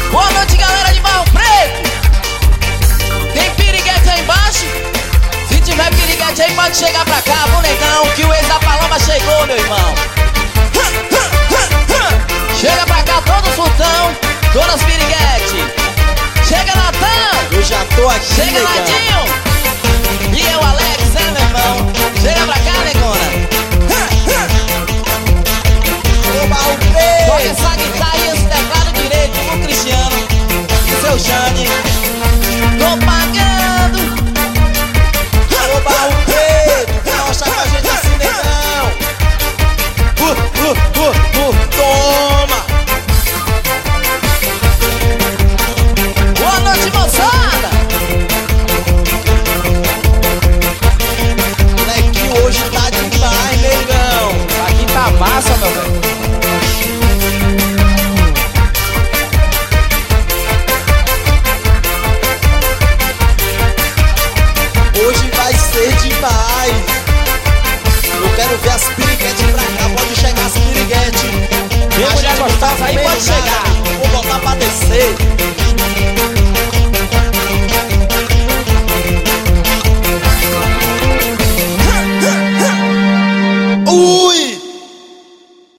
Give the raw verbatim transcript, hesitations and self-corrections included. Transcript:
Boa noite, galera de Barro Preto. Tem piriguete aí embaixo? Se tiver piriguete aí, pode chegar pra cá, bonegão, que o ex da Paloma chegou, meu irmão. Chega pra cá, todo sultão, todas piriguete. Chega, Natan. Eu já tô aqui, chega, negão. Ladinho. E eu, Alex, é, meu irmão. Chega pra cá, negona. Ô, Barro Preto. Toca essa guitarra e esse teclado direito pro Cristiano, seu Jane. Tô pagando. Ô, Barro Preto, não acha com a gente assim, negão. Uh, uh, uh, uh, toma. Boa noite, moçada. Moleque, hoje tá demais, negão. Aqui tá massa, meu